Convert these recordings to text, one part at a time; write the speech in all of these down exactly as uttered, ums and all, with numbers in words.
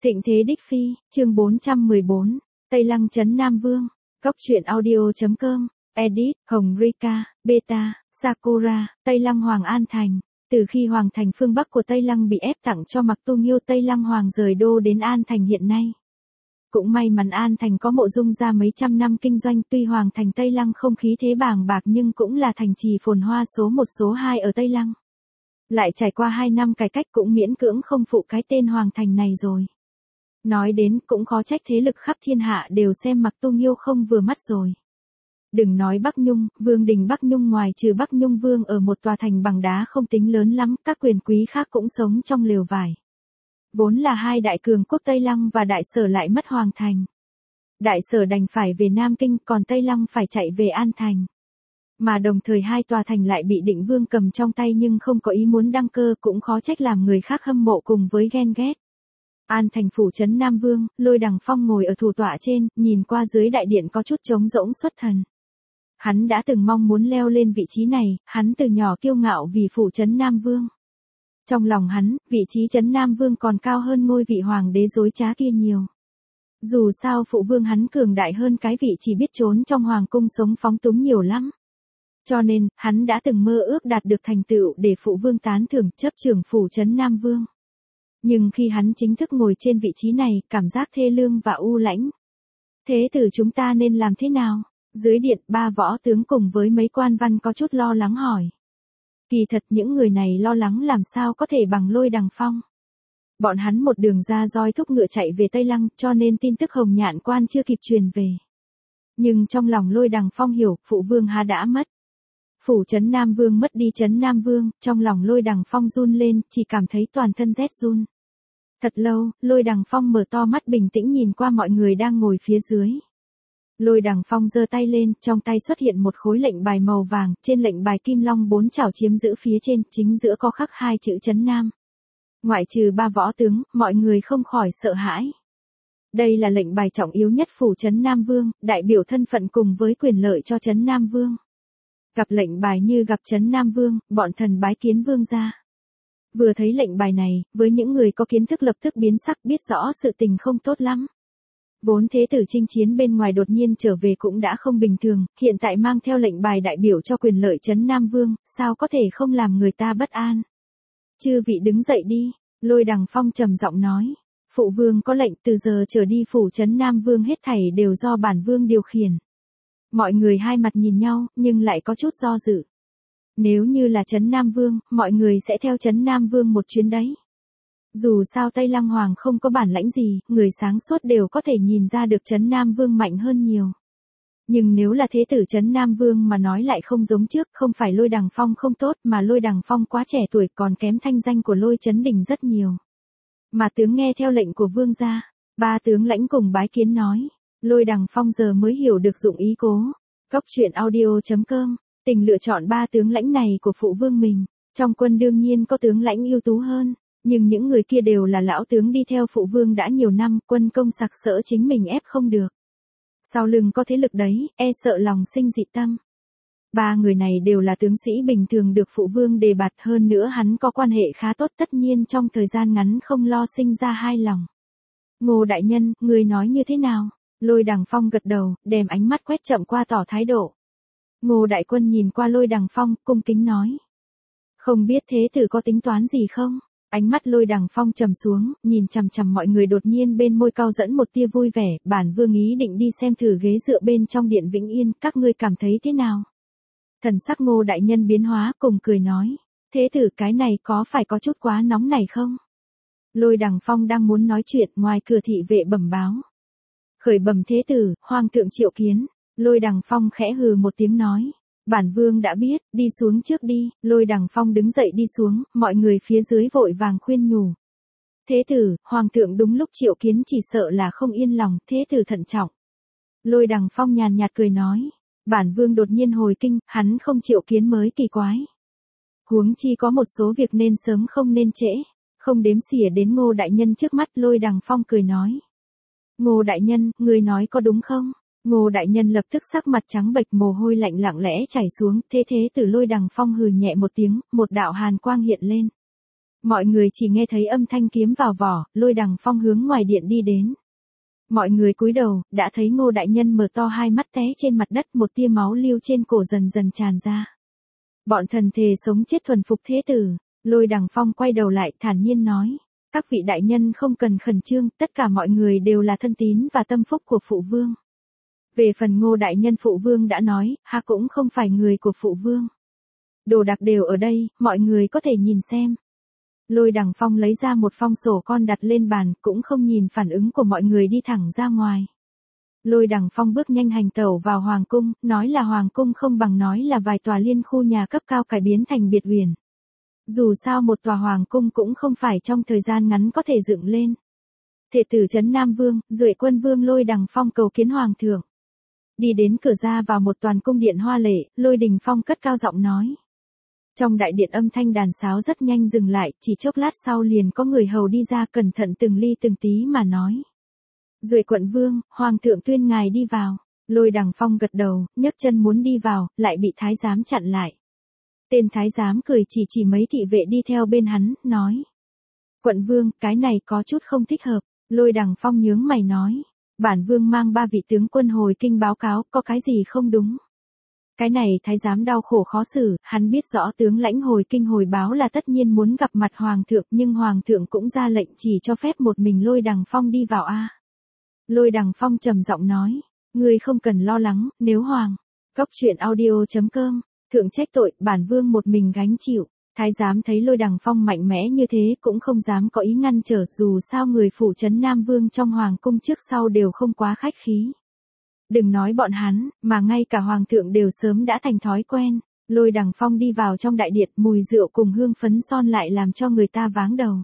Thịnh thế đích phi, chương bốn trăm mười bốn, Tây Lăng trấn Nam Vương, góc truyện audio chấm com, edit, Hồng Rika, Beta, Sakura, Tây Lăng Hoàng An Thành. Từ khi Hoàng thành phương Bắc của Tây Lăng bị ép tặng cho Mặc Tu Nghiêu, Tây Lăng Hoàng rời đô đến An Thành hiện nay. Cũng may mắn An Thành có Mộ Dung gia mấy trăm năm kinh doanh, tuy Hoàng thành Tây Lăng không khí thế bàng bạc nhưng cũng là thành trì phồn hoa số một số hai ở Tây Lăng. Lại trải qua hai năm cải cách cũng miễn cưỡng không phụ cái tên Hoàng thành này rồi. Nói đến cũng khó trách thế lực khắp thiên hạ đều xem Mặc Tu Nghiêu không vừa mắt rồi. Đừng nói Bắc Nhung, vương đình Bắc Nhung ngoài trừ Bắc Nhung Vương ở một tòa thành bằng đá không tính lớn lắm, các quyền quý khác cũng sống trong lều vải. Vốn là hai đại cường quốc Tây Lăng và Đại Sở lại mất Hoàng thành. Đại Sở đành phải về Nam Kinh, còn Tây Lăng phải chạy về An Thành. Mà đồng thời hai tòa thành lại bị Định Vương cầm trong tay nhưng không có ý muốn đăng cơ, cũng khó trách làm người khác hâm mộ cùng với ghen ghét. An Thành phủ trấn Nam Vương, Lôi Đằng Phong ngồi ở thủ tọa trên, nhìn qua dưới đại điện có chút trống rỗng xuất thần. Hắn đã từng mong muốn leo lên vị trí này, hắn từ nhỏ kiêu ngạo vì phủ trấn Nam Vương. Trong lòng hắn, vị trí trấn Nam Vương còn cao hơn ngôi vị hoàng đế dối trá kia nhiều. Dù sao phụ vương hắn cường đại hơn cái vị chỉ biết trốn trong hoàng cung sống phóng túng nhiều lắm. Cho nên, hắn đã từng mơ ước đạt được thành tựu để phụ vương tán thưởng chấp trưởng phủ trấn Nam Vương. Nhưng khi hắn chính thức ngồi trên vị trí này, cảm giác thê lương và u lãnh. Thế tử chúng ta nên làm thế nào? Dưới điện, ba võ tướng cùng với mấy quan văn có chút lo lắng hỏi. Kỳ thật những người này lo lắng làm sao có thể bằng Lôi Đằng Phong. Bọn hắn một đường ra roi thúc ngựa chạy về Tây Lăng, cho nên tin tức Hồng Nhạn Quan chưa kịp truyền về. Nhưng trong lòng Lôi Đằng Phong hiểu, phụ vương há đã mất. Phủ trấn Nam Vương mất đi trấn Nam Vương, trong lòng Lôi Đằng Phong run lên, chỉ cảm thấy toàn thân rét run. Thật lâu, Lôi Đằng Phong mở to mắt bình tĩnh nhìn qua mọi người đang ngồi phía dưới. Lôi Đằng Phong giơ tay lên, trong tay xuất hiện một khối lệnh bài màu vàng, trên lệnh bài kim long bốn chảo chiếm giữ phía trên, chính giữa có khắc hai chữ trấn Nam. Ngoại trừ ba võ tướng, mọi người không khỏi sợ hãi. Đây là lệnh bài trọng yếu nhất phủ trấn Nam Vương, đại biểu thân phận cùng với quyền lợi cho trấn Nam Vương. Gặp lệnh bài như gặp trấn Nam Vương, bọn thần bái kiến vương gia. Vừa thấy lệnh bài này, với những người có kiến thức lập tức biến sắc, biết rõ sự tình không tốt lắm. Vốn thế tử chinh chiến bên ngoài đột nhiên trở về cũng đã không bình thường, hiện tại mang theo lệnh bài đại biểu cho quyền lợi trấn Nam Vương, sao có thể không làm người ta bất an. Chư vị đứng dậy đi, Lôi Đằng Phong trầm giọng nói. Phụ vương có lệnh, từ giờ trở đi phủ trấn Nam Vương hết thảy đều do bản vương điều khiển. Mọi người hai mặt nhìn nhau, nhưng lại có chút do dự. Nếu như là trấn Nam Vương, mọi người sẽ theo trấn Nam Vương một chuyến đấy. Dù sao Tây Lăng Hoàng không có bản lãnh gì, người sáng suốt đều có thể nhìn ra được trấn Nam Vương mạnh hơn nhiều. Nhưng nếu là thế tử trấn Nam Vương mà nói lại không giống trước, không phải Lôi Đằng Phong không tốt mà Lôi Đằng Phong quá trẻ tuổi còn kém thanh danh của Lôi Chấn Đình rất nhiều. Mà tướng nghe theo lệnh của vương gia, ba tướng lãnh cùng bái kiến nói. Lôi Đằng Phong giờ mới hiểu được dụng ý cố. Góc truyện audio chấm com, tình lựa chọn ba tướng lãnh này của phụ vương mình. Trong quân đương nhiên có tướng lãnh ưu tú hơn, nhưng những người kia đều là lão tướng đi theo phụ vương đã nhiều năm, quân công sặc sỡ chính mình ép không được. Sau lưng có thế lực đấy, e sợ lòng sinh dị tâm. Ba người này đều là tướng sĩ bình thường được phụ vương đề bạt, hơn nữa hắn có quan hệ khá tốt, tất nhiên trong thời gian ngắn không lo sinh ra hai lòng. Ngô đại nhân, người nói như thế nào? Lôi Đằng Phong gật đầu, đem ánh mắt quét chậm qua tỏ thái độ. Ngô đại quân nhìn qua Lôi Đằng Phong, cung kính nói. Không biết thế tử có tính toán gì không? Ánh mắt Lôi Đằng Phong trầm xuống, nhìn chằm chằm mọi người, đột nhiên bên môi cau dẫn một tia vui vẻ. Bản vương ý định đi xem thử ghế dựa bên trong điện Vĩnh Yên, các ngươi cảm thấy thế nào? Thần sắc Ngô đại nhân biến hóa, cùng cười nói. Thế tử cái này có phải có chút quá nóng này không? Lôi Đằng Phong đang muốn nói chuyện, ngoài cửa thị vệ bẩm báo. Khởi bẩm thế tử, hoàng thượng triệu kiến. Lôi Đằng Phong khẽ hừ một tiếng nói. Bản vương đã biết, đi xuống trước đi. Lôi Đằng Phong đứng dậy đi xuống, mọi người phía dưới vội vàng khuyên nhủ. Thế tử, hoàng thượng đúng lúc triệu kiến chỉ sợ là không yên lòng, thế tử thận trọng. Lôi Đằng Phong nhàn nhạt cười nói. Bản vương đột nhiên hồi kinh, hắn không triệu kiến mới kỳ quái. Huống chi có một số việc nên sớm không nên trễ. Không đếm xỉa đến Ngô đại nhân trước mắt. Lôi Đằng Phong cười nói. Ngô đại nhân, người nói có đúng không? Ngô đại nhân lập tức sắc mặt trắng bệch, mồ hôi lạnh lặng lẽ chảy xuống, thế thế từ Lôi Đằng Phong hừ nhẹ một tiếng, một đạo hàn quang hiện lên. Mọi người chỉ nghe thấy âm thanh kiếm vào vỏ, Lôi Đằng Phong hướng ngoài điện đi đến. Mọi người cúi đầu, đã thấy Ngô đại nhân mở to hai mắt té trên mặt đất, một tia máu lưu trên cổ dần dần tràn ra. Bọn thần thề sống chết thuần phục thế tử. Lôi Đằng Phong quay đầu lại thản nhiên nói. Các vị đại nhân không cần khẩn trương, tất cả mọi người đều là thân tín và tâm phúc của phụ vương. Về phần Ngô đại nhân, phụ vương đã nói, ha cũng không phải người của phụ vương. Đồ đạc đều ở đây, mọi người có thể nhìn xem. Lôi Đằng Phong lấy ra một phong sổ con đặt lên bàn, cũng không nhìn phản ứng của mọi người đi thẳng ra ngoài. Lôi Đằng Phong bước nhanh hành tẩu vào hoàng cung, nói là hoàng cung không bằng nói là vài tòa liên khu nhà cấp cao cải biến thành biệt uyển. Dù sao một tòa hoàng cung cũng không phải trong thời gian ngắn có thể dựng lên. Thể tử trấn Nam Vương, Duệ Quân Vương Lôi Đằng Phong cầu kiến hoàng thượng. Đi đến cửa ra vào một toàn cung điện hoa lệ, Lôi Đình Phong cất cao giọng nói. Trong đại điện âm thanh đàn sáo rất nhanh dừng lại, chỉ chốc lát sau liền có người hầu đi ra cẩn thận từng ly từng tí mà nói. Duệ Quận Vương, hoàng thượng tuyên ngài đi vào. Lôi Đằng Phong gật đầu, nhấc chân muốn đi vào, lại bị thái giám chặn lại. Tên thái giám cười chỉ chỉ mấy thị vệ đi theo bên hắn, nói. Quận Vương, cái này có chút không thích hợp. Lôi Đằng Phong nhướng mày nói. Bản vương mang ba vị tướng quân hồi kinh báo cáo, có cái gì không đúng. Cái này thái giám đau khổ khó xử, hắn biết rõ tướng lãnh hồi kinh hồi báo là tất nhiên muốn gặp mặt hoàng thượng, nhưng hoàng thượng cũng ra lệnh chỉ cho phép một mình Lôi Đằng Phong đi vào a. Lôi Đằng Phong trầm giọng nói, ngươi không cần lo lắng, nếu hoàng. Góc truyện audio chấm com, thượng trách tội, bản vương một mình gánh chịu. Thái giám thấy Lôi Đằng Phong mạnh mẽ như thế cũng không dám có ý ngăn trở, dù sao người phủ trấn Nam Vương trong hoàng cung trước sau đều không quá khách khí. Đừng nói bọn hắn, mà ngay cả hoàng thượng đều sớm đã thành thói quen. Lôi Đằng Phong đi vào trong đại điện, mùi rượu cùng hương phấn son lại làm cho người ta váng đầu.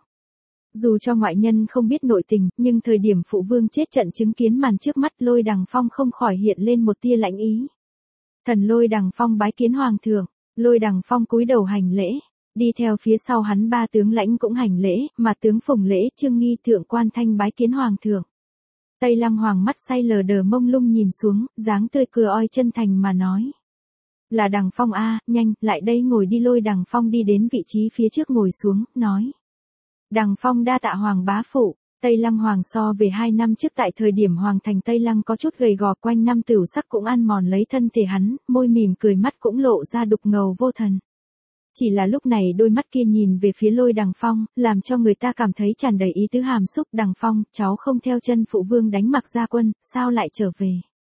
Dù cho ngoại nhân không biết nội tình, nhưng thời điểm phụ vương chết trận chứng kiến màn trước mắt, Lôi Đằng Phong không khỏi hiện lên một tia lãnh ý. Thần Lôi Đằng Phong bái kiến hoàng thượng. Lôi Đằng Phong cúi đầu hành lễ. Đi theo phía sau hắn ba tướng lãnh cũng hành lễ, mà tướng Phùng Lễ, Trương Nghi thượng quan thanh bái kiến hoàng thượng. Tây Lăng Hoàng mắt say lờ đờ mông lung nhìn xuống, dáng tươi cười oi chân thành mà nói. Là Đằng Phong a, nhanh, lại đây ngồi đi. Lôi Đằng Phong đi đến vị trí phía trước ngồi xuống, nói. Đằng Phong đa tạ hoàng bá phụ. Tây Lăng Hoàng so về hai năm trước tại thời điểm hoàng thành Tây Lăng có chút gầy gò, quanh năm tửu sắc cũng ăn mòn lấy thân thể hắn, môi mỉm cười, mắt cũng lộ ra đục ngầu vô thần. Chỉ là lúc này đôi mắt kia nhìn về phía Lôi Đằng Phong, làm cho người ta cảm thấy tràn đầy ý tứ hàm xúc. Đằng Phong, cháu không theo chân phụ vương đánh Mặc Gia Quân, sao lại trở về?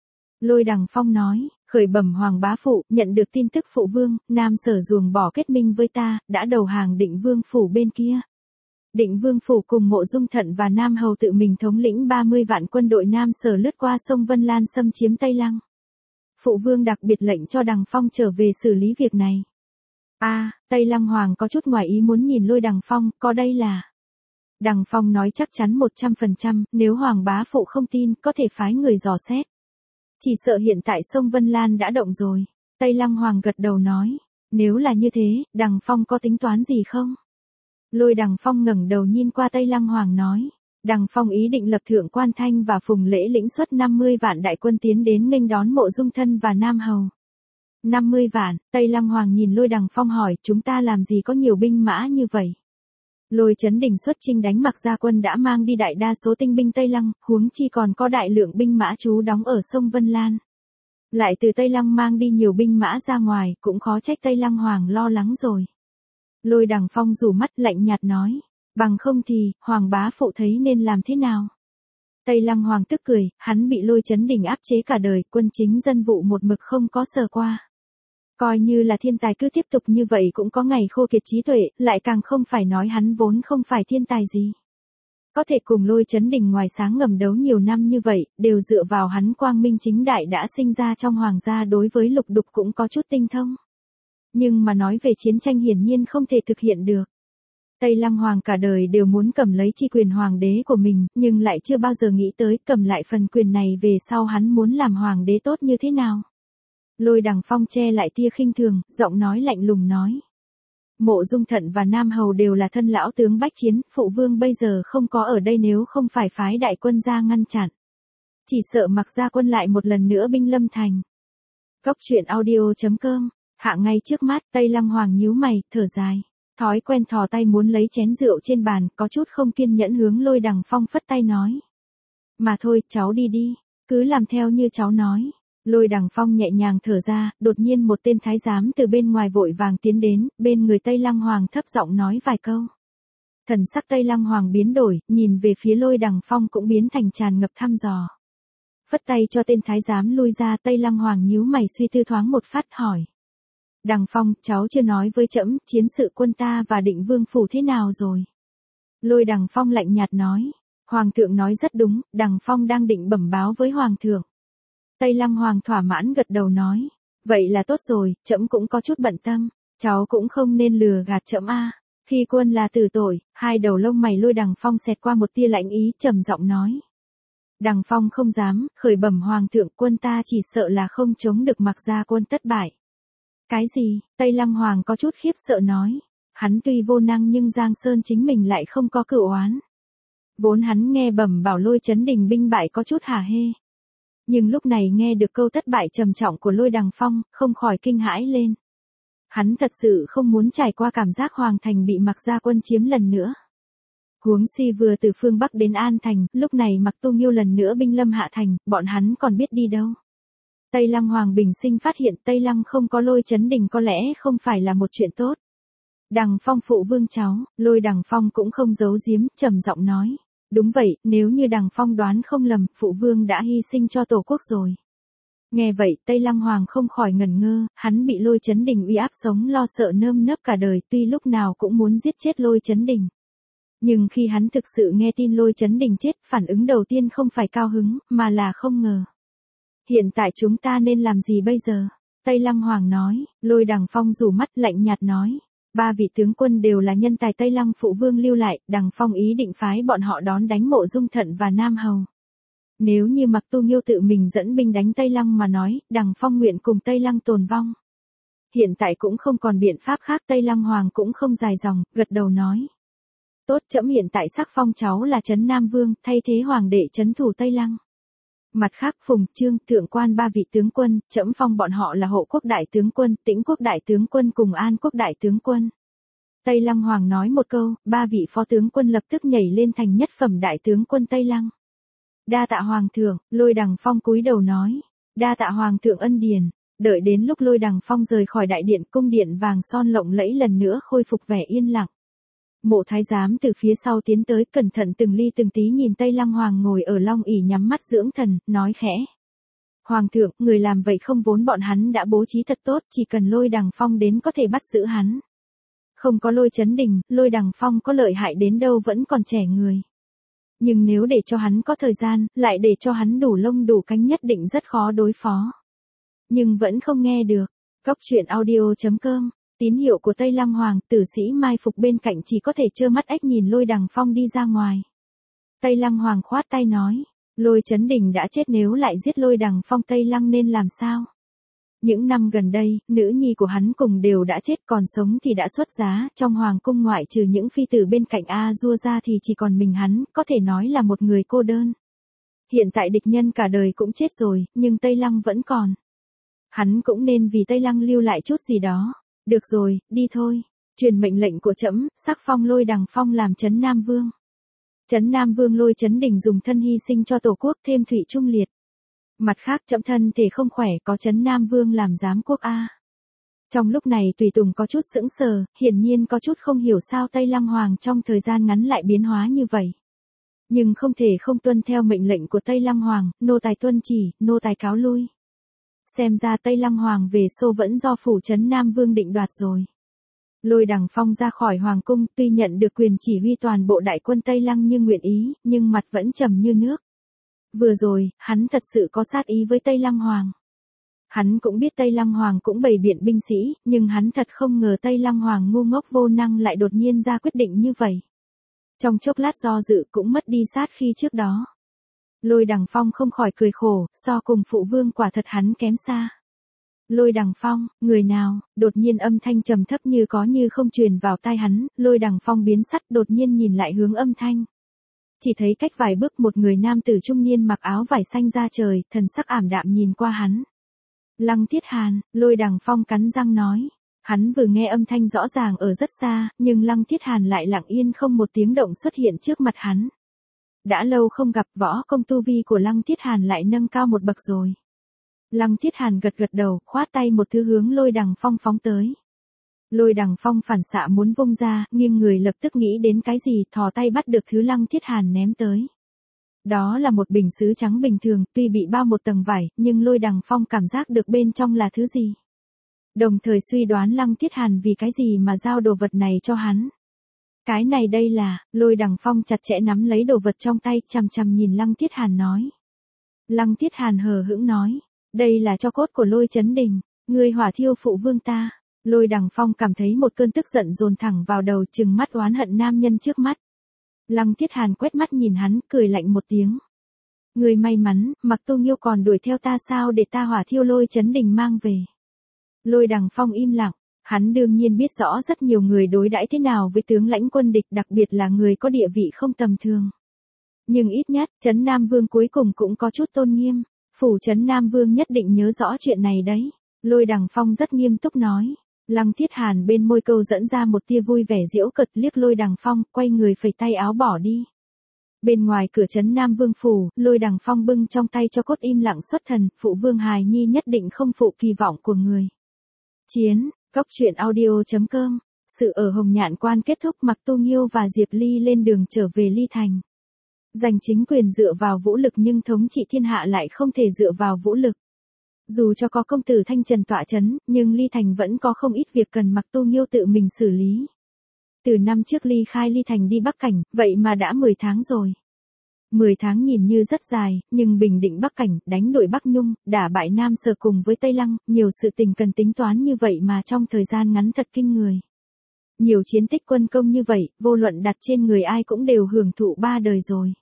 Lôi Đằng Phong nói, khởi bẩm hoàng bá phụ, nhận được tin tức phụ vương, Nam Sở ruồng bỏ kết minh với ta, đã đầu hàng Định Vương phủ bên kia. Định Vương phủ cùng Mộ Dung Thận và Nam Hầu tự mình thống lĩnh ba mươi vạn quân đội Nam Sở lướt qua sông Vân Lan xâm chiếm Tây Lăng. Phụ vương đặc biệt lệnh cho Đằng Phong trở về xử lý việc này. A, à, Tây Lăng Hoàng có chút ngoài ý muốn nhìn Lôi Đằng Phong, có đây là. Đằng Phong nói chắc chắn một trăm phần trăm, nếu hoàng bá phụ không tin, có thể phái người dò xét. Chỉ sợ hiện tại sông Vân Lan đã động rồi. Tây Lăng Hoàng gật đầu nói, nếu là như thế, Đằng Phong có tính toán gì không? Lôi Đằng Phong ngẩng đầu nhìn qua Tây Lăng Hoàng nói, Đằng Phong ý định lập thượng quan thanh và Phùng Lễ lĩnh xuất năm mươi vạn đại quân tiến đến nghênh đón Mộ Dung Thân và Nam Hầu. năm mươi vạn, Tây Lăng Hoàng nhìn Lôi Đằng Phong hỏi, chúng ta làm gì có nhiều binh mã như vậy? Lôi Chấn Đình xuất chinh đánh Mặc Gia Quân đã mang đi đại đa số tinh binh Tây Lăng, huống chi còn có đại lượng binh mã trú đóng ở sông Vân Lan. Lại từ Tây Lăng mang đi nhiều binh mã ra ngoài, cũng khó trách Tây Lăng Hoàng lo lắng rồi. Lôi Đằng Phong rủ mắt lạnh nhạt nói, bằng không thì, hoàng bá phụ thấy nên làm thế nào? Tây Lăng Hoàng tức cười, hắn bị Lôi Chấn Đình áp chế cả đời, quân chính dân vụ một mực không có sờ qua. Coi như là thiên tài cứ tiếp tục như vậy cũng có ngày khô kiệt trí tuệ, lại càng không phải nói hắn vốn không phải thiên tài gì. Có thể cùng Lôi Chấn Đình ngoài sáng ngầm đấu nhiều năm như vậy, đều dựa vào hắn quang minh chính đại đã sinh ra trong hoàng gia, đối với lục đục cũng có chút tinh thông. Nhưng mà nói về chiến tranh hiển nhiên không thể thực hiện được. Tây Lăng Hoàng cả đời đều muốn cầm lấy chi quyền hoàng đế của mình, nhưng lại chưa bao giờ nghĩ tới cầm lại phần quyền này về sau hắn muốn làm hoàng đế tốt như thế nào. Lôi Đằng Phong che lại tia khinh thường, giọng nói lạnh lùng nói. Mộ Dung Thận và Nam Hầu đều là thân lão tướng bách chiến, phụ vương bây giờ không có ở đây, nếu không phải phái đại quân ra ngăn chặn. Chỉ sợ Mặc Gia Quân lại một lần nữa binh lâm thành. Góc truyện audio chấm com, hạ ngay trước mắt, Tây Lăng Hoàng nhíu mày, thở dài. thói quen thò tay muốn lấy chén rượu trên bàn, có chút không kiên nhẫn hướng Lôi Đằng Phong phất tay nói. Mà thôi, cháu đi đi, cứ làm theo như cháu nói. Lôi Đằng Phong nhẹ nhàng thở ra, đột nhiên một tên thái giám từ bên ngoài vội vàng tiến đến, bên người Tây Lăng Hoàng thấp giọng nói vài câu. Thần sắc Tây Lăng Hoàng biến đổi, nhìn về phía Lôi Đằng Phong cũng biến thành tràn ngập thăm dò. Phất tay cho tên thái giám lui ra, Tây Lăng Hoàng nhíu mày suy tư thoáng một phát hỏi. Đằng Phong, cháu chưa nói với trẫm chiến sự quân ta và Định Vương phủ thế nào rồi? Lôi Đằng Phong lạnh nhạt nói. Hoàng thượng nói rất đúng, Đằng Phong đang định bẩm báo với Hoàng thượng. Tây Lăng Hoàng thỏa mãn gật đầu nói. Vậy là tốt rồi, trẫm cũng có chút bận tâm, cháu cũng không nên lừa gạt trẫm a. Khi quân là tử tội, hai đầu lông mày Lôi Đằng Phong xẹt qua một tia lạnh ý, trầm giọng nói. Đằng Phong không dám, khởi bẩm Hoàng thượng, quân ta chỉ sợ là không chống được Mặc Gia quân tất bại. Cái gì? Tây Lăng Hoàng có chút khiếp sợ nói. Hắn tuy vô năng nhưng Giang Sơn chính mình lại không có cửu oán. Vốn hắn nghe bẩm bảo Lôi Chấn Đình binh bại có chút hả hê. Nhưng lúc này nghe được câu thất bại trầm trọng của Lôi Đằng Phong, không khỏi kinh hãi lên. Hắn thật sự không muốn trải qua cảm giác Hoàng Thành bị Mặc Gia quân chiếm lần nữa. Huống si vừa từ phương Bắc đến An Thành, lúc này Mặc Tu Nghiêu lần nữa binh lâm hạ thành, bọn hắn còn biết đi đâu. Tây Lăng Hoàng bình sinh phát hiện Tây Lăng không có Lôi Chấn Đình có lẽ không phải là một chuyện tốt. Đằng Phong phụ vương cháu, Lôi Đằng Phong cũng không giấu giếm, trầm giọng nói. Đúng vậy, nếu như Đằng Phong đoán không lầm, phụ vương đã hy sinh cho tổ quốc rồi. Nghe vậy, Tây Lăng Hoàng không khỏi ngẩn ngơ, hắn bị Lôi Chấn Đình uy áp sống lo sợ nơm nớp cả đời, tuy lúc nào cũng muốn giết chết Lôi Chấn Đình. Nhưng khi hắn thực sự nghe tin Lôi Chấn Đình chết, phản ứng đầu tiên không phải cao hứng, mà là không ngờ. Hiện tại chúng ta nên làm gì bây giờ? Tây Lăng Hoàng nói. Lôi Đằng Phong rủ mắt lạnh nhạt nói. Ba vị tướng quân đều là nhân tài Tây Lăng phụ vương lưu lại, Đằng Phong ý định phái bọn họ đón đánh Mộ Dung Thận và Nam Hầu. Nếu như Mặc Tu Nghiêu tự mình dẫn binh đánh Tây Lăng mà nói, Đằng Phong nguyện cùng Tây Lăng tồn vong. Hiện tại cũng không còn biện pháp khác. Tây Lăng Hoàng cũng không dài dòng, gật đầu nói. Tốt, trẫm hiện tại sắc phong cháu là Trấn Nam Vương, thay thế Hoàng đệ trấn thủ Tây Lăng. Mặt khác Phùng, Trương, Thượng Quan ba vị tướng quân, trẫm phong bọn họ là Hộ Quốc đại tướng quân, Tĩnh Quốc đại tướng quân cùng An Quốc đại tướng quân. Tây Lăng Hoàng nói một câu, ba vị phó tướng quân lập tức nhảy lên thành nhất phẩm đại tướng quân Tây Lăng. Đa tạ Hoàng thượng, Lôi Đằng Phong cúi đầu nói. Đa tạ Hoàng thượng ân điển. Đợi đến lúc Lôi Đằng Phong rời khỏi đại điện, cung điện vàng son lộng lẫy lần nữa khôi phục vẻ yên lặng. Mộ thái giám từ phía sau tiến tới, cẩn thận từng ly từng tí nhìn Tây Lăng Hoàng ngồi ở long ỷ nhắm mắt dưỡng thần, nói khẽ. Hoàng thượng, người làm vậy không vốn bọn hắn đã bố trí thật tốt, chỉ cần Lôi Đằng Phong đến có thể bắt giữ hắn. Không có Lôi Chấn Đình, Lôi Đằng Phong có lợi hại đến đâu vẫn còn trẻ người. Nhưng nếu để cho hắn có thời gian, lại để cho hắn đủ lông đủ cánh nhất định rất khó đối phó. Nhưng vẫn không nghe được. Góc truyện audio chấm com. Tín hiệu của Tây Lăng Hoàng, tử sĩ mai phục bên cạnh chỉ có thể trơ mắt ếch nhìn Lôi Đằng Phong đi ra ngoài. Tây Lăng Hoàng khoát tay nói, Lôi Chấn Đình đã chết, nếu lại giết Lôi Đằng Phong Tây Lăng nên làm sao? Những năm gần đây, nữ nhi của hắn cùng đều đã chết, còn sống thì đã xuất giá, trong hoàng cung ngoại trừ những phi tử bên cạnh A Dua ra thì chỉ còn mình hắn, có thể nói là một người cô đơn. Hiện tại địch nhân cả đời cũng chết rồi, nhưng Tây Lăng vẫn còn. Hắn cũng nên vì Tây Lăng lưu lại chút gì đó. Được rồi, đi thôi. Truyền mệnh lệnh của trẫm, sắc phong Lôi Đằng Phong làm Trấn Nam Vương. Trấn Nam Vương Lôi Chấn Đình dùng thân hy sinh cho tổ quốc, thêm thủy trung liệt. Mặt khác trẫm thân thể không khỏe, có Trấn Nam Vương làm giám quốc a. Trong lúc này tùy tùng có chút sững sờ, hiển nhiên có chút không hiểu sao Tây Lăng Hoàng trong thời gian ngắn lại biến hóa như vậy. Nhưng không thể không tuân theo mệnh lệnh của Tây Lăng Hoàng, nô tài tuân chỉ, nô tài cáo lui. Xem ra Tây Lăng Hoàng về xô vẫn do phủ Trấn Nam Vương định đoạt rồi. Lôi Đằng Phong ra khỏi hoàng cung, tuy nhận được quyền chỉ huy toàn bộ đại quân Tây Lăng như nguyện ý, nhưng mặt vẫn trầm như nước. Vừa rồi, hắn thật sự có sát ý với Tây Lăng Hoàng. Hắn cũng biết Tây Lăng Hoàng cũng bày biện binh sĩ, nhưng hắn thật không ngờ Tây Lăng Hoàng ngu ngốc vô năng lại đột nhiên ra quyết định như vậy. Trong chốc lát do dự cũng mất đi sát khi trước đó. Lôi Đằng Phong không khỏi cười khổ, so cùng phụ vương quả thật hắn kém xa. Lôi Đằng Phong, người nào? Đột nhiên âm thanh trầm thấp như có như không truyền vào tai hắn, Lôi Đằng Phong biến sắc đột nhiên nhìn lại hướng âm thanh. Chỉ thấy cách vài bước một người nam tử trung niên mặc áo vải xanh ra trời, thần sắc ảm đạm nhìn qua hắn. Lăng Thiết Hàn, Lôi Đằng Phong cắn răng nói. Hắn vừa nghe âm thanh rõ ràng ở rất xa, nhưng Lăng Thiết Hàn lại lặng yên không một tiếng động xuất hiện trước mặt hắn. Đã lâu không gặp, võ công tu vi của Lăng Thiết Hàn lại nâng cao một bậc rồi. Lăng Thiết Hàn gật gật đầu, khoát tay một thứ hướng Lôi Đằng Phong phóng tới. Lôi Đằng Phong phản xạ muốn vung ra, nhưng người lập tức nghĩ đến cái gì, thò tay bắt được thứ Lăng Thiết Hàn ném tới. Đó là một bình sứ trắng bình thường, tuy bị bao một tầng vải, nhưng Lôi Đằng Phong cảm giác được bên trong là thứ gì. Đồng thời suy đoán Lăng Thiết Hàn vì cái gì mà giao đồ vật này cho hắn. Cái này đây là, Lôi Đằng Phong chặt chẽ nắm lấy đồ vật trong tay, chằm chằm nhìn Lăng Thiết Hàn nói. Lăng Thiết Hàn hờ hững nói, đây là tro cốt của Lôi Chấn Đình, ngươi hỏa thiêu phụ vương ta. Lôi Đằng Phong cảm thấy một cơn tức giận dồn thẳng vào đầu, trừng mắt oán hận nam nhân trước mắt. Lăng Thiết Hàn quét mắt nhìn hắn, cười lạnh một tiếng. Ngươi may mắn, Mặc Tu Nghiêu còn đuổi theo ta sao để ta hỏa thiêu Lôi Chấn Đình mang về. Lôi Đằng Phong im lặng, hắn đương nhiên biết rõ rất nhiều người đối đãi thế nào với tướng lãnh quân địch, đặc biệt là người có địa vị không tầm thường. Nhưng ít nhất, Trấn Nam Vương cuối cùng cũng có chút tôn nghiêm, phủ Trấn Nam Vương nhất định nhớ rõ chuyện này đấy. Lôi Đằng Phong rất nghiêm túc nói. Lăng Thiết Hàn bên môi câu dẫn ra một tia vui vẻ giễu cợt, liếc Lôi Đằng Phong, quay người phẩy tay áo bỏ đi. Bên ngoài cửa Trấn Nam Vương phủ, Lôi Đằng Phong bưng trong tay cho cốt im lặng xuất thần, phụ vương hài nhi nhất định không phụ kỳ vọng của người. Chiến, góc truyện audio chấm com, sự ở Hồng Nhạn Quan kết thúc, Mặc Tu Nghiêu và Diệp Ly lên đường trở về Ly Thành. Giành chính quyền dựa vào vũ lực nhưng thống trị thiên hạ lại không thể dựa vào vũ lực. Dù cho có công tử Thanh Trần tọa chấn, nhưng Ly Thành vẫn có không ít việc cần Mặc Tu Nghiêu tự mình xử lý. Từ năm trước ly khai Ly Thành đi Bắc Cảnh, vậy mà đã mười tháng rồi. mười tháng nhìn như rất dài, nhưng bình định Bắc Cảnh, đánh đuổi Bắc Nhung, đả bại Nam Sở cùng với Tây Lăng, nhiều sự tình cần tính toán như vậy mà trong thời gian ngắn thật kinh người. Nhiều chiến tích quân công như vậy, vô luận đặt trên người ai cũng đều hưởng thụ ba đời rồi.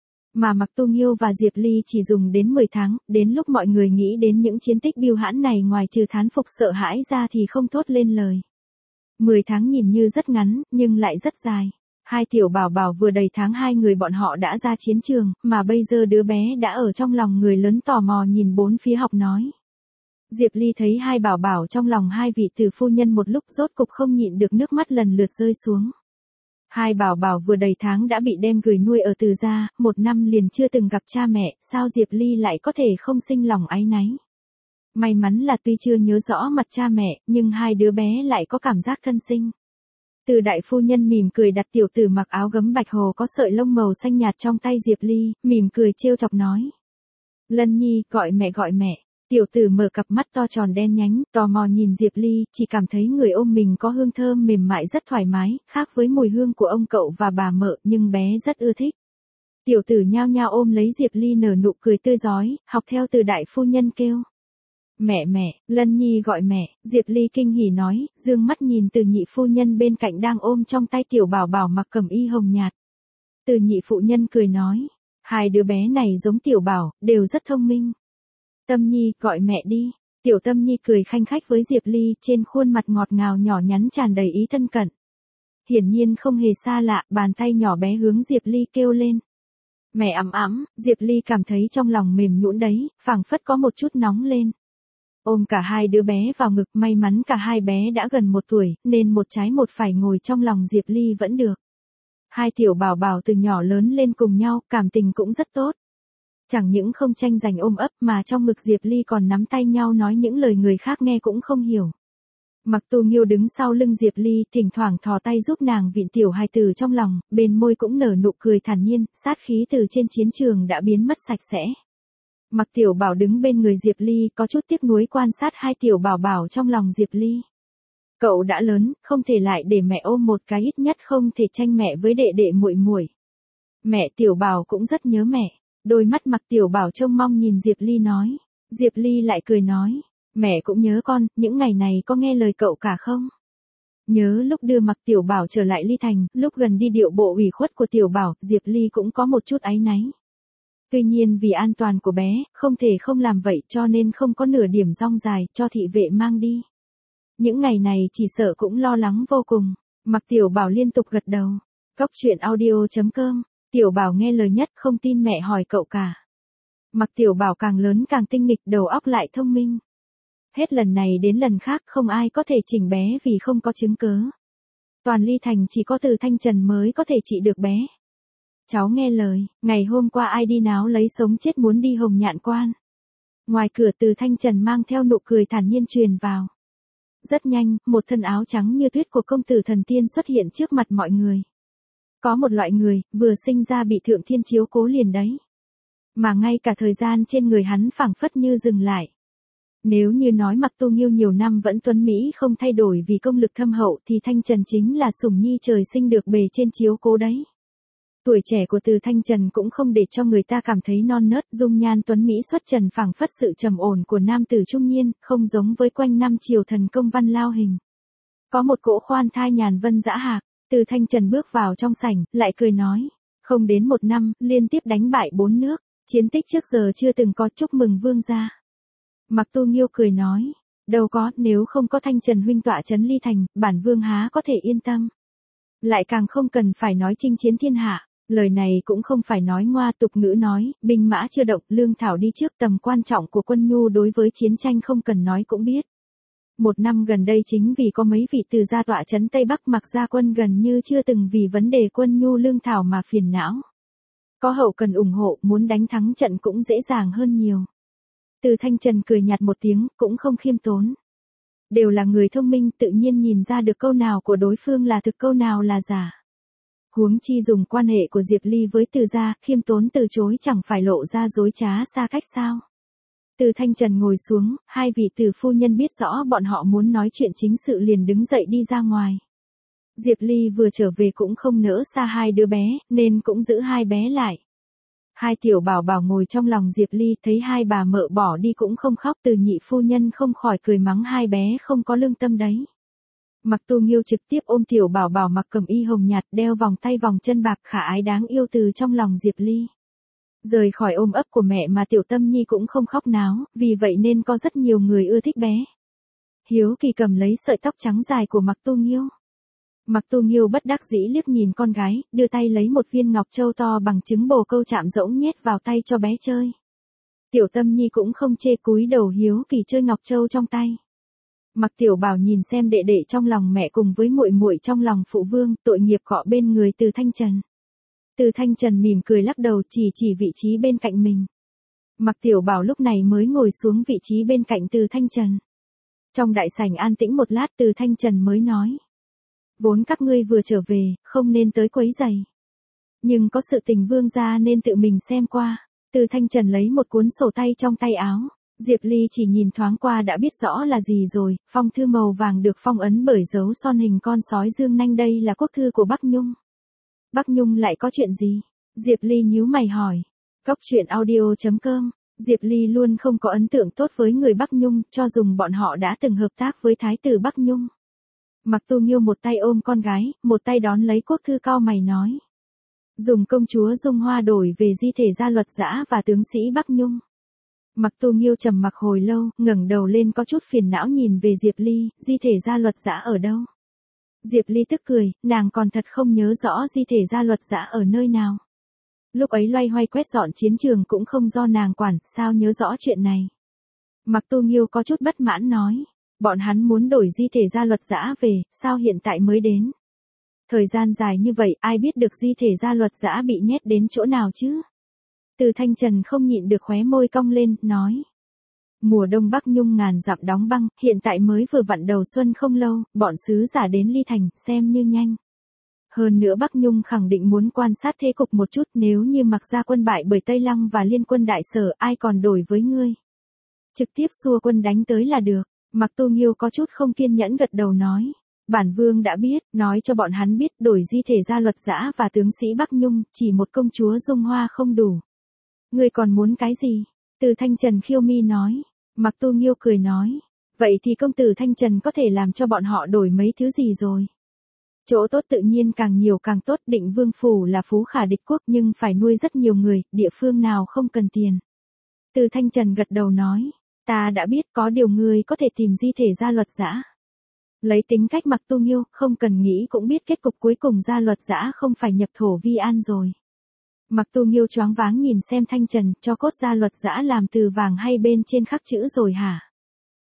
Mà Mặc Tu Nghiêu và Diệp Ly chỉ dùng đến mười tháng, đến lúc mọi người nghĩ đến những chiến tích bưu hãn này ngoài trừ thán phục sợ hãi ra thì không thốt lên lời. mười tháng nhìn như rất ngắn, nhưng lại rất dài. Hai tiểu bảo bảo vừa đầy tháng hai người bọn họ đã ra chiến trường, mà bây giờ đứa bé đã ở trong lòng người lớn tò mò nhìn bốn phía học nói. Diệp Ly thấy hai bảo bảo trong lòng hai vị tử phu nhân một lúc rốt cục không nhịn được nước mắt lần lượt rơi xuống. Hai bảo bảo vừa đầy tháng đã bị đem gửi nuôi ở Từ gia, một năm liền chưa từng gặp cha mẹ, sao Diệp Ly lại có thể không sinh lòng áy náy. May mắn là tuy chưa nhớ rõ mặt cha mẹ, nhưng hai đứa bé lại có cảm giác thân sinh. Từ đại phu nhân mỉm cười đặt tiểu tử mặc áo gấm bạch hồ có sợi lông màu xanh nhạt trong tay Diệp Ly, mỉm cười trêu chọc nói. Lân Nhi, gọi mẹ gọi mẹ. Tiểu tử mở cặp mắt to tròn đen nhánh, tò mò nhìn Diệp Ly, chỉ cảm thấy người ôm mình có hương thơm mềm mại rất thoải mái, khác với mùi hương của ông cậu và bà mợ, nhưng bé rất ưa thích. Tiểu tử nhao nhao ôm lấy Diệp Ly nở nụ cười tươi rói, học theo từ đại phu nhân kêu. Mẹ mẹ, Lân Nhi gọi mẹ, Diệp Ly kinh hỉ nói, dương mắt nhìn từ nhị phu nhân bên cạnh đang ôm trong tay tiểu bảo bảo mặc cẩm y hồng nhạt. Từ nhị phụ nhân cười nói, hai đứa bé này giống tiểu bảo, đều rất thông minh. Tâm Nhi, gọi mẹ đi. Tiểu Tâm Nhi cười khanh khách với Diệp Ly, trên khuôn mặt ngọt ngào nhỏ nhắn tràn đầy ý thân cận. Hiển nhiên không hề xa lạ, bàn tay nhỏ bé hướng Diệp Ly kêu lên. Mẹ ấm ấm, Diệp Ly cảm thấy trong lòng mềm nhũn đấy, phảng phất có một chút nóng lên. Ôm cả hai đứa bé vào ngực, may mắn cả hai bé đã gần một tuổi, nên một trái một phải ngồi trong lòng Diệp Ly vẫn được. Hai tiểu bảo bảo từ nhỏ lớn lên cùng nhau, cảm tình cũng rất tốt. Chẳng những không tranh giành ôm ấp mà trong ngực Diệp Ly còn nắm tay nhau nói những lời người khác nghe cũng không hiểu. Mặc Tu Nghiêu đứng sau lưng Diệp Ly, thỉnh thoảng thò tay giúp nàng vịn tiểu hài tử trong lòng, bên môi cũng nở nụ cười thản nhiên, sát khí từ trên chiến trường đã biến mất sạch sẽ. Mặc Tiểu Bảo đứng bên người Diệp Ly, có chút tiếc nuối quan sát hai tiểu bảo bảo trong lòng Diệp Ly. Cậu đã lớn, không thể lại để mẹ ôm một cái, ít nhất không thể tranh mẹ với đệ đệ muội muội. Mẹ Tiểu Bảo cũng rất nhớ mẹ. Đôi mắt Mặc Tiểu Bảo trông mong nhìn Diệp Ly nói. Diệp Ly lại cười nói, mẹ cũng nhớ con, những ngày này có nghe lời cậu cả không? Nhớ lúc đưa Mặc Tiểu Bảo trở lại Ly Thành, lúc gần đi điệu bộ ủy khuất của Tiểu Bảo, Diệp Ly cũng có một chút áy náy. Tuy nhiên vì an toàn của bé, không thể không làm vậy cho nên không có nửa điểm rong dài, cho thị vệ mang đi. Những ngày này chỉ sợ cũng lo lắng vô cùng. Mặc Tiểu Bảo liên tục gật đầu. Góc truyện audio chấm com, Tiểu Bảo nghe lời nhất, không tin mẹ hỏi cậu cả. Mặc Tiểu Bảo càng lớn càng tinh nghịch, đầu óc lại thông minh. Hết lần này đến lần khác không ai có thể chỉnh bé vì không có chứng cớ. Toàn Ly Thành chỉ có Từ Thanh Trần mới có thể trị được bé. Cháu nghe lời, ngày hôm qua ai đi náo lấy sống chết muốn đi Hồng Nhạn Quan. Ngoài cửa Từ Thanh Trần mang theo nụ cười thản nhiên truyền vào. Rất nhanh, một thân áo trắng như tuyết của công tử thần tiên xuất hiện trước mặt mọi người. Có một loại người, vừa sinh ra bị thượng thiên chiếu cố liền đấy. Mà ngay cả thời gian trên người hắn phảng phất như dừng lại. Nếu như nói Mặc Tu Nghiêu nhiều năm vẫn tuấn Mỹ không thay đổi vì công lực thâm hậu thì Thanh Trần chính là sủng nhi trời sinh được bề trên chiếu cố đấy. Tuổi trẻ của Từ Thanh Trần cũng không để cho người ta cảm thấy non nớt, dung nhan tuấn Mỹ xuất trần phảng phất sự trầm ổn của nam tử trung niên, không giống với quanh năm triều thần công văn lao hình. Có một cỗ khoan thai nhàn vân dã hạc, Từ Thanh Trần bước vào trong sảnh, lại cười nói, không đến một năm, liên tiếp đánh bại bốn nước, chiến tích trước giờ chưa từng có, chúc mừng vương gia. Mặc Tu Nghiêu cười nói, đâu có, nếu không có Thanh Trần huynh tọa trấn Ly Thành, bản vương há có thể yên tâm. Lại càng không cần phải nói chinh chiến thiên hạ, lời này cũng không phải nói ngoa, tục ngữ nói, binh mã chưa động, lương thảo đi trước, tầm quan trọng của quân nhu đối với chiến tranh không cần nói cũng biết. Một năm gần đây chính vì có mấy vị từ gia tọa trấn Tây Bắc Mặc gia quân gần như chưa từng vì vấn đề quân nhu lương thảo mà phiền não. Có hậu cần ủng hộ, muốn đánh thắng trận cũng dễ dàng hơn nhiều. Từ Thanh Trần cười nhạt một tiếng, cũng không khiêm tốn. Đều là người thông minh, tự nhiên nhìn ra được câu nào của đối phương là thực, câu nào là giả. Huống chi dùng quan hệ của Diệp Ly với Từ gia, khiêm tốn từ chối chẳng phải lộ ra dối trá xa cách sao. Từ Thanh Trần ngồi xuống, hai vị Từ phu nhân biết rõ bọn họ muốn nói chuyện chính sự liền đứng dậy đi ra ngoài. Diệp Ly vừa trở về cũng không nỡ xa hai đứa bé, nên cũng giữ hai bé lại. Hai tiểu bảo bảo ngồi trong lòng Diệp Ly, thấy hai bà mợ bỏ đi cũng không khóc, Từ nhị phu nhân không khỏi cười mắng hai bé không có lương tâm đấy. Mặc Tu Nghiêu trực tiếp ôm tiểu bảo bảo mặc cẩm y hồng nhạt, đeo vòng tay vòng chân bạc khả ái đáng yêu từ trong lòng Diệp Ly. Rời khỏi ôm ấp của mẹ mà Tiểu Tâm Nhi cũng không khóc náo, vì vậy nên có rất nhiều người ưa thích bé. Hiếu Kỳ cầm lấy sợi tóc trắng dài của Mặc Tu Nghiêu. Mặc Tu Nghiêu bất đắc dĩ liếc nhìn con gái, đưa tay lấy một viên ngọc châu to bằng trứng bồ câu chạm rỗng nhét vào tay cho bé chơi. Tiểu Tâm Nhi cũng không chê, cúi đầu hiếu kỳ chơi ngọc châu trong tay. Mặc Tiểu Bảo nhìn xem đệ đệ trong lòng mẹ cùng với muội muội trong lòng phụ vương, tội nghiệp cọ bên người Từ Thanh Trần. Từ Thanh Trần mỉm cười lắc đầu, chỉ chỉ vị trí bên cạnh mình. Mặc Tiểu Bảo lúc này mới ngồi xuống vị trí bên cạnh Từ Thanh Trần. Trong đại sảnh an tĩnh một lát, Từ Thanh Trần mới nói. Vốn các ngươi vừa trở về, không nên tới quấy rầy. Nhưng có sự tình vương gia nên tự mình xem qua. Từ Thanh Trần lấy một cuốn sổ tay trong tay áo. Diệp Ly chỉ nhìn thoáng qua đã biết rõ là gì rồi, phong thư màu vàng được phong ấn bởi dấu son hình con sói dương nanh, đây là quốc thư của Bắc Nhung. Bắc Nhung lại có chuyện gì? Diệp Ly nhíu mày hỏi. Cốc truyện audio chấm com, Diệp Ly luôn không có ấn tượng tốt với người Bắc Nhung, cho dùng bọn họ đã từng hợp tác với thái tử Bắc Nhung. Mặc Tu Nghiêu một tay ôm con gái, một tay đón lấy quốc thư, cao mày nói. Dùng công chúa Dung Hoa đổi về di thể gia Luật Dã và tướng sĩ Bắc Nhung. Mặc Tu Nghiêu trầm mặc hồi lâu, ngẩng đầu lên có chút phiền não nhìn về Diệp Ly, di thể gia Luật Dã ở đâu? Diệp Ly tức cười, nàng còn thật không nhớ rõ di thể gia Luật Dã ở nơi nào. Lúc ấy loay hoay quét dọn chiến trường cũng không do nàng quản, sao nhớ rõ chuyện này? Mặc Tu Nghiêu có chút bất mãn nói, bọn hắn muốn đổi di thể gia Luật Dã về, sao hiện tại mới đến? Thời gian dài như vậy, ai biết được di thể gia Luật Dã bị nhét đến chỗ nào chứ? Từ Thanh Trần không nhịn được khóe môi cong lên, nói. Mùa đông Bắc Nhung ngàn dặm đóng băng, hiện tại mới vừa vặn đầu xuân không lâu, bọn sứ giả đến Ly Thành, xem như nhanh. Hơn nữa Bắc Nhung khẳng định muốn quan sát thế cục một chút, nếu như Mặc gia quân bại bởi Tây Lăng và liên quân đại sở, ai còn đổi với ngươi. Trực tiếp xua quân đánh tới là được. Mặc Tu Nghiêu có chút không kiên nhẫn gật đầu nói. Bản vương đã biết, nói cho bọn hắn biết đổi di thể gia Luật Dã và tướng sĩ Bắc Nhung, chỉ một công chúa Dung Hoa không đủ. Ngươi còn muốn cái gì? Từ Thanh Trần khiêu mi nói. Mặc Tu Nghiêu cười nói. Vậy thì công tử Thanh Trần có thể làm cho bọn họ đổi mấy thứ gì rồi? Chỗ tốt tự nhiên càng nhiều càng tốt, Định Vương phủ là phú khả địch quốc nhưng phải nuôi rất nhiều người, địa phương nào không cần tiền. Từ Thanh Trần gật đầu nói. Ta đã biết, có điều ngươi có thể tìm di thể gia Luật Dã. Lấy tính cách Mặc Tu Nghiêu, không cần nghĩ cũng biết kết cục cuối cùng gia Luật Dã không phải nhập thổ vi an rồi. Mặc Tu Nghiêu choáng váng nhìn xem Thanh Trần, cho cốt gia Luật Dã làm từ vàng hay bên trên khắc chữ rồi hả?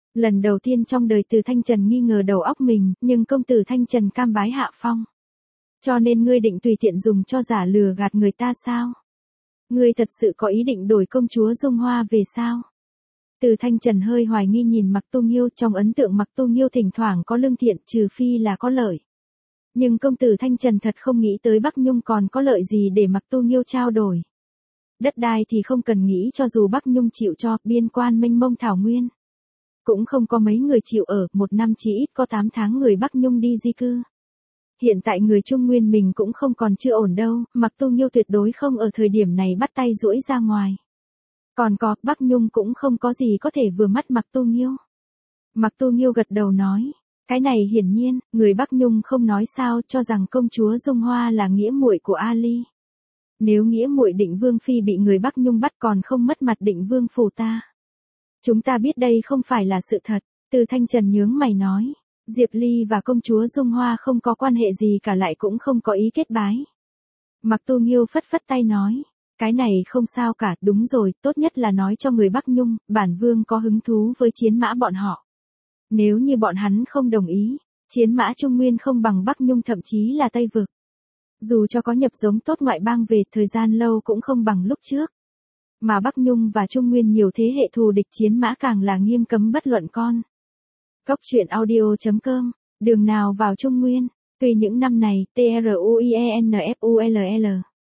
Lần đầu tiên trong đời Từ Thanh Trần nghi ngờ đầu óc mình, nhưng công tử Thanh Trần cam bái hạ phong. Cho nên ngươi định tùy tiện dùng cho giả lừa gạt người ta sao? Ngươi thật sự có ý định đổi công chúa Dung Hoa về sao? Từ Thanh Trần hơi hoài nghi nhìn Mặc Tu Nghiêu, trong ấn tượng Mặc Tu Nghiêu thỉnh thoảng có lương thiện, trừ phi là có lợi. Nhưng công tử Thanh Trần thật không nghĩ tới Bắc Nhung còn có lợi gì để Mặc Tu Nghiêu trao đổi. Đất đai thì không cần nghĩ, cho dù Bắc Nhung chịu cho, biên quan mênh mông thảo nguyên. Cũng không có mấy người chịu ở, một năm chỉ ít có tám tháng người Bắc Nhung đi di cư. Hiện tại người Trung Nguyên mình cũng không còn chưa ổn đâu, Mặc Tu Nghiêu tuyệt đối không ở thời điểm này bắt tay duỗi ra ngoài. Còn có, Bắc Nhung cũng không có gì có thể vừa mắt Mặc Tu Nghiêu. Mặc Tu Nghiêu gật đầu nói, cái này hiển nhiên, người Bắc Nhung không nói sao, cho rằng công chúa Dung Hoa là nghĩa muội của Ali. Nếu nghĩa muội Định Vương phi bị người Bắc Nhung bắt còn không mất mặt Định Vương phủ ta. Chúng ta biết đây không phải là sự thật, Từ Thanh Trần nhướng mày nói, Diệp Ly và công chúa Dung Hoa không có quan hệ gì cả, lại cũng không có ý kết bái. Mặc Tu Nghiêu phất phất tay nói, cái này không sao cả, đúng rồi, tốt nhất là nói cho người Bắc Nhung, bản vương có hứng thú với chiến mã bọn họ. Nếu như bọn hắn không đồng ý, chiến mã Trung Nguyên không bằng Bắc Nhung, thậm chí là Tây Vực. Dù cho có nhập giống tốt ngoại bang về, thời gian lâu cũng không bằng lúc trước. Mà Bắc Nhung và Trung Nguyên nhiều thế hệ thù địch, chiến mã càng là nghiêm cấm bất luận con. Cốc truyện audio chấm com, đường nào vào Trung Nguyên, tuy những năm này, T R U I E N F U L L.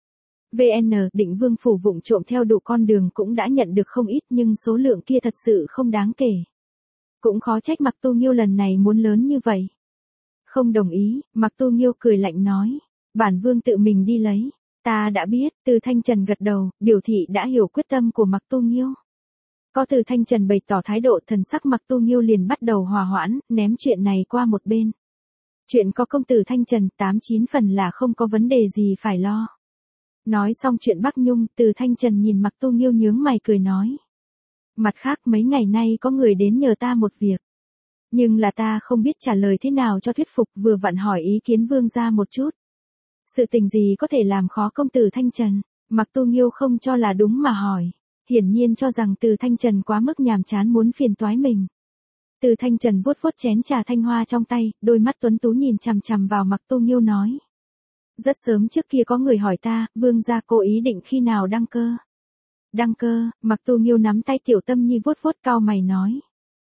vê en, Định Vương phủ vụng trộm theo đủ con đường cũng đã nhận được không ít, nhưng số lượng kia thật sự không đáng kể. Cũng khó trách Mặc Tu Nghiêu lần này muốn lớn như vậy. Không đồng ý, Mặc Tu Nghiêu cười lạnh nói, bản vương tự mình đi lấy. Ta đã biết, Từ Thanh Trần gật đầu, biểu thị đã hiểu quyết tâm của Mặc Tu Nghiêu. Có Từ Thanh Trần bày tỏ thái độ, thần sắc Mặc Tu Nghiêu liền bắt đầu hòa hoãn, ném chuyện này qua một bên. Chuyện có công tử Thanh Trần, tám chín phần là không có vấn đề gì phải lo. Nói xong chuyện Bắc Nhung, Từ Thanh Trần nhìn Mặc Tu Nghiêu nhướng mày cười nói. Mặt khác, mấy ngày nay có người đến nhờ ta một việc. Nhưng là ta không biết trả lời thế nào cho thuyết phục, vừa vặn hỏi ý kiến vương gia một chút. Sự tình gì có thể làm khó công tử Thanh Trần? Mặc Tu Nghiêu không cho là đúng mà hỏi. Hiển nhiên cho rằng Từ Thanh Trần quá mức nhàm chán muốn phiền toái mình. Từ Thanh Trần vuốt vuốt chén trà thanh hoa trong tay, đôi mắt tuấn tú nhìn chằm chằm vào Mặc Tu Nghiêu nói. Rất sớm trước kia có người hỏi ta, vương gia cố ý định khi nào đăng cơ? Đăng cơ, Mặc Tu Nghiêu nắm tay Tiểu Tâm Nhi vuốt vuốt cau mày nói.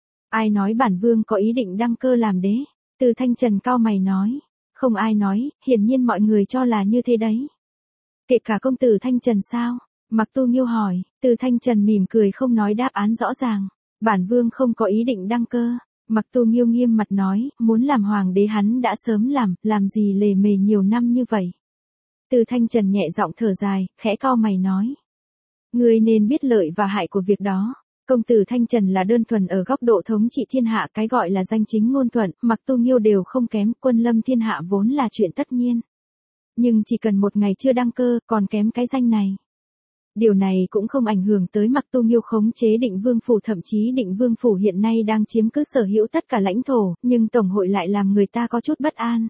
Ai nói bản vương có ý định đăng cơ làm đế? Từ Thanh Trần cau mày nói. Không ai nói, hiển nhiên mọi người cho là như thế đấy. Kể cả công tử Thanh Trần sao? Mặc Tu Nghiêu hỏi, Từ Thanh Trần mỉm cười không nói đáp án rõ ràng. Bản vương không có ý định đăng cơ. Mặc Tu Nghiêu nghiêm mặt nói, muốn làm hoàng đế hắn đã sớm làm, làm gì lề mề nhiều năm như vậy. Từ Thanh Trần nhẹ giọng thở dài, khẽ cau mày nói. Ngươi nên biết lợi và hại của việc đó. Công tử Thanh Trần là đơn thuần ở góc độ thống trị thiên hạ, cái gọi là danh chính ngôn thuận, Mặc Tu Nghiêu đều không kém, quân lâm thiên hạ vốn là chuyện tất nhiên. Nhưng chỉ cần một ngày chưa đăng cơ, còn kém cái danh này. Điều này cũng không ảnh hưởng tới Mặc Tu Nghiêu khống chế Định Vương phủ, thậm chí Định Vương phủ hiện nay đang chiếm cứ sở hữu tất cả lãnh thổ, nhưng tổng hội lại làm người ta có chút bất an.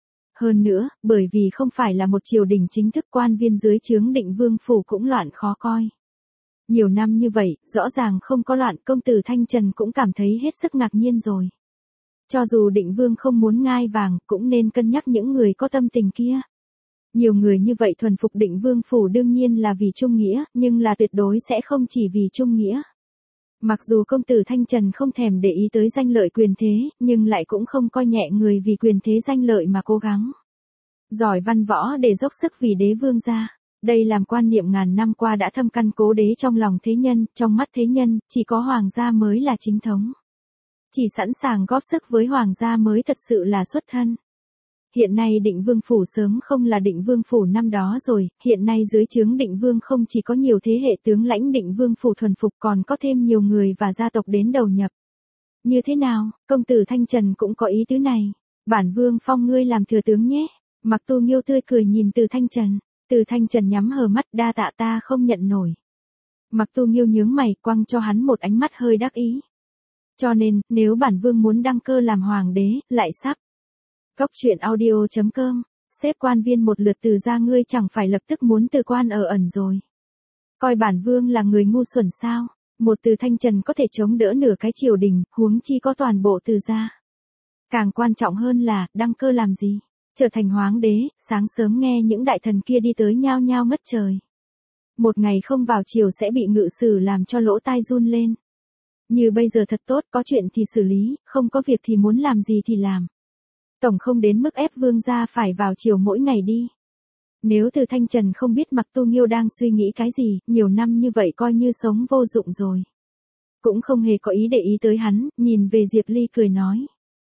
Hơn nữa, bởi vì không phải là một triều đình chính thức, quan viên dưới trướng Định Vương phủ cũng loạn khó coi. Nhiều năm như vậy, rõ ràng không có loạn, công tử Thanh Trần cũng cảm thấy hết sức ngạc nhiên rồi. Cho dù Định Vương không muốn ngai vàng, cũng nên cân nhắc những người có tâm tình kia. Nhiều người như vậy thuần phục Định Vương phủ đương nhiên là vì trung nghĩa, nhưng là tuyệt đối sẽ không chỉ vì trung nghĩa. Mặc dù công tử Thanh Trần không thèm để ý tới danh lợi quyền thế, nhưng lại cũng không coi nhẹ người vì quyền thế danh lợi mà cố gắng. Giỏi văn võ để dốc sức vì đế vương gia. Đây làm quan niệm ngàn năm qua đã thâm căn cố đế trong lòng thế nhân, trong mắt thế nhân, chỉ có hoàng gia mới là chính thống. Chỉ sẵn sàng góp sức với hoàng gia mới thật sự là xuất thân. Hiện nay Định Vương phủ sớm không là Định Vương phủ năm đó rồi, hiện nay dưới trướng Định Vương không chỉ có nhiều thế hệ tướng lãnh Định Vương phủ thuần phục, còn có thêm nhiều người và gia tộc đến đầu nhập. Như thế nào, công tử Thanh Trần cũng có ý tứ này. Bản vương phong ngươi làm thừa tướng nhé. Mặc Tu Nghiêu tươi cười nhìn Từ Thanh Trần. Từ Thanh Trần nhắm hờ mắt, đa tạ, ta không nhận nổi. Mặc Tu Nghiêu nhướng mày, quăng cho hắn một ánh mắt hơi đắc ý. Cho nên, nếu bản vương muốn đăng cơ làm hoàng đế, lại sắp. Cốc truyện audio chấm com, xếp quan viên một lượt từ ra, ngươi chẳng phải lập tức muốn từ quan ở ẩn rồi. Coi bản vương là người ngu xuẩn sao? Một Từ Thanh Trần có thể chống đỡ nửa cái triều đình, huống chi có toàn bộ Từ gia. Càng quan trọng hơn là, đăng cơ làm gì? Trở thành hoàng đế, sáng sớm nghe những đại thần kia đi tới nhao nhao ngất trời. Một ngày không vào triều sẽ bị ngự sử làm cho lỗ tai run lên. Như bây giờ thật tốt, có chuyện thì xử lý, không có việc thì muốn làm gì thì làm. Tổng không đến mức ép vương gia phải vào triều mỗi ngày đi. Nếu Từ Thanh Trần không biết Mạc Tu Nghiêu đang suy nghĩ cái gì, nhiều năm như vậy coi như sống vô dụng rồi. Cũng không hề có ý để ý tới hắn, nhìn về Diệp Ly cười nói.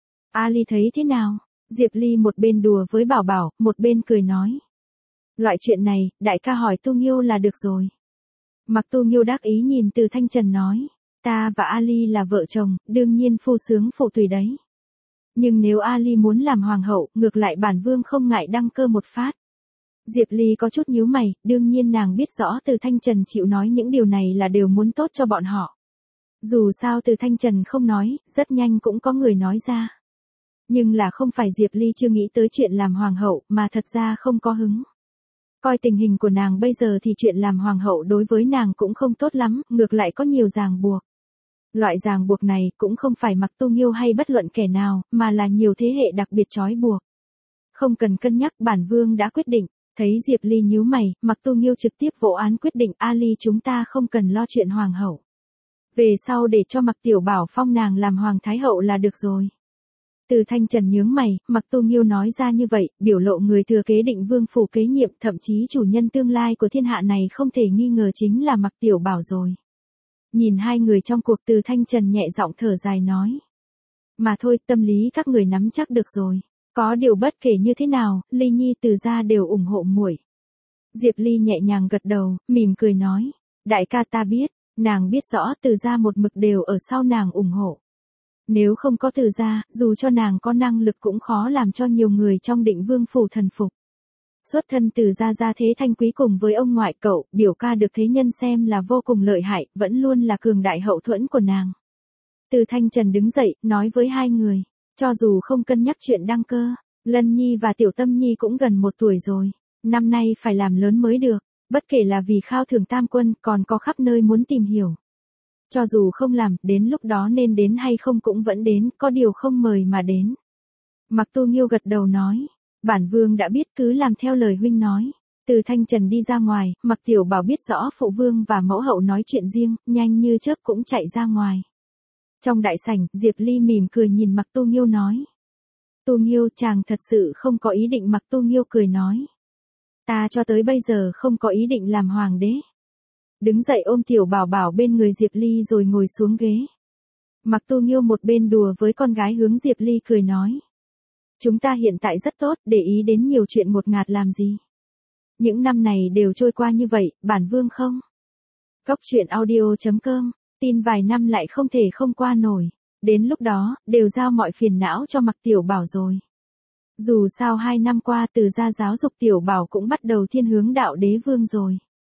Ali thấy thế nào? Diệp Ly một bên đùa với Bảo Bảo, một bên cười nói. Loại chuyện này, đại ca hỏi Tu Nghiêu là được rồi. Mạc Tu Nghiêu đắc ý nhìn Từ Thanh Trần nói. Ta và Ali là vợ chồng, đương nhiên phu sướng phụ tùy đấy. Nhưng nếu Ali muốn làm hoàng hậu, ngược lại bản vương không ngại đăng cơ một phát. Diệp Ly có chút nhíu mày, đương nhiên nàng biết rõ Từ Thanh Trần chịu nói những điều này là đều muốn tốt cho bọn họ. Dù sao Từ Thanh Trần không nói, rất nhanh cũng có người nói ra. Nhưng là không phải Diệp Ly chưa nghĩ tới chuyện làm hoàng hậu, mà thật ra không có hứng. Coi tình hình của nàng bây giờ thì chuyện làm hoàng hậu đối với nàng cũng không tốt lắm, ngược lại có nhiều ràng buộc. Loại ràng buộc này cũng không phải Mạc Tu Nghiêu hay bất luận kẻ nào, mà là nhiều thế hệ đặc biệt trói buộc. Không cần cân nhắc, bản vương đã quyết định. Thấy Diệp Ly nhíu mày, Mạc Tu Nghiêu trực tiếp vỗ án quyết định, Ali chúng ta không cần lo chuyện hoàng hậu. Về sau để cho Mạc Tiểu Bảo phong nàng làm hoàng thái hậu là được rồi. Từ Thanh Trần nhướng mày, Mạc Tu Nghiêu nói ra như vậy, biểu lộ người thừa kế định vương phủ kế nhiệm, thậm chí chủ nhân tương lai của thiên hạ này không thể nghi ngờ chính là Mạc Tiểu Bảo rồi. Nhìn hai người trong cuộc, Từ Thanh Trần nhẹ giọng thở dài nói. Mà thôi, tâm lý các người nắm chắc được rồi. Có điều bất kể như thế nào, Ly Nhi Từ gia đều ủng hộ muội. Diệp Ly nhẹ nhàng gật đầu, mỉm cười nói. Đại ca ta biết, nàng biết rõ Từ gia một mực đều ở sau nàng ủng hộ. Nếu không có Từ gia, dù cho nàng có năng lực cũng khó làm cho nhiều người trong định vương phủ thần phục. Xuất thân Từ gia gia thế Thanh Quý cùng với ông ngoại cậu, biểu ca được thế nhân xem là vô cùng lợi hại, vẫn luôn là cường đại hậu thuẫn của nàng. Từ Thanh Trần đứng dậy, nói với hai người. Cho dù không cân nhắc chuyện đăng cơ, Lân Nhi và Tiểu Tâm Nhi cũng gần một tuổi rồi. Năm nay phải làm lớn mới được, bất kể là vì khao thưởng tam quân, còn có khắp nơi muốn tìm hiểu. Cho dù không làm, đến lúc đó nên đến hay không cũng vẫn đến, có điều không mời mà đến. Mạc Tu Nghiêu gật đầu nói, bản vương đã biết, cứ làm theo lời huynh nói. Từ Thanh Trần đi ra ngoài, Mạc Tiểu Bảo biết rõ phụ vương và mẫu hậu nói chuyện riêng, nhanh như chớp cũng chạy ra ngoài. Trong đại sảnh, Diệp Ly mỉm cười nhìn Mạc Tu Nghiêu nói. Tu Nghiêu, chàng thật sự không có ý định. Mạc Tu Nghiêu cười nói. Ta cho tới bây giờ không có ý định làm hoàng đế. Đứng dậy ôm Tiểu Bảo Bảo bên người Diệp Ly rồi ngồi xuống ghế. Mạc Tu Nghiêu một bên đùa với con gái hướng Diệp Ly cười nói. Chúng ta hiện tại rất tốt, để ý đến nhiều chuyện ngột ngạt làm gì. Những năm này đều trôi qua như vậy, bản vương không. Cốc truyện audio chấm com, tin vài năm lại không thể không qua nổi. Đến lúc đó, đều giao mọi phiền não cho Mạc Tiểu Bảo rồi. Dù sao hai năm qua Từ gia giáo dục Tiểu Bảo cũng bắt đầu thiên hướng đạo đế vương rồi.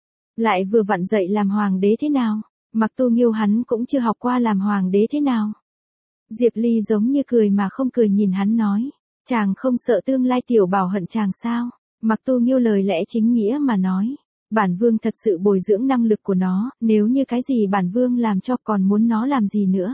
Lại vừa vặn dậy làm hoàng đế thế nào? Mạc Tu Nghiêu hắn cũng chưa học qua làm hoàng đế thế nào? Diệp Ly giống như cười mà không cười nhìn hắn nói. Chàng không sợ tương lai Tiểu Bảo hận chàng sao? Mạc Tu Nghiêu lời lẽ chính nghĩa mà nói. Bản vương thật sự bồi dưỡng năng lực của nó, nếu như cái gì bản vương làm cho còn muốn nó làm gì nữa.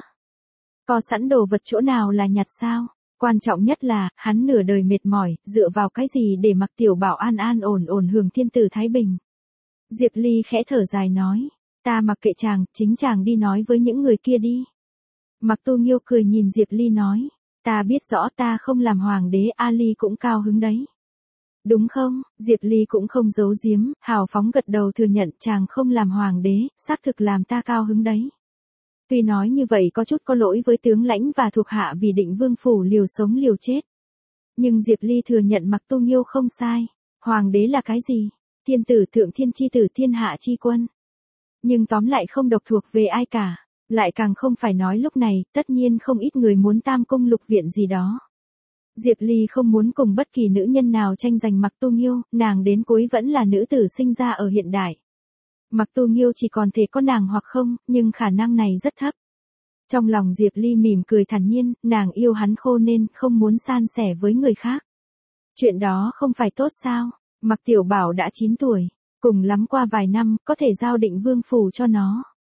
Có sẵn đồ vật chỗ nào là nhặt sao? Quan trọng nhất là, hắn nửa đời mệt mỏi, dựa vào cái gì để Mạc Tiểu Bảo an an ổn ổn hưởng thiên tử thái bình. Diệp Ly khẽ thở dài nói, ta mặc kệ chàng, chính chàng đi nói với những người kia đi. Mạc Tu Nghiêu cười nhìn Diệp Ly nói, ta biết rõ ta không làm hoàng đế, Ali cũng cao hứng đấy. Đúng không? Diệp Ly cũng không giấu giếm, hào phóng gật đầu thừa nhận chàng không làm hoàng đế, xác thực làm ta cao hứng đấy. Tuy nói như vậy có chút có lỗi với tướng lãnh và thuộc hạ vì định vương phủ liều sống liều chết. Nhưng Diệp Ly thừa nhận Mạc Tu Nghiêu không sai. Hoàng đế là cái gì? Thiên tử thượng thiên chi tử thiên hạ chi quân. Nhưng tóm lại không độc thuộc về ai cả. Lại càng không phải nói lúc này, tất nhiên không ít người muốn tam cung lục viện gì đó. Diệp Ly không muốn cùng bất kỳ nữ nhân nào tranh giành Mạc Tu Nghiêu, nàng đến cuối vẫn là nữ tử sinh ra ở hiện đại. Mạc Tu Nghiêu chỉ còn thể có nàng hoặc không, nhưng khả năng này rất thấp. Trong lòng Diệp Ly mỉm cười thản nhiên, nàng yêu hắn khô nên không muốn san sẻ với người khác. Chuyện đó không phải tốt sao? Mạc Tiểu Bảo đã chín tuổi, cùng lắm qua vài năm, có thể giao định vương phủ cho nó.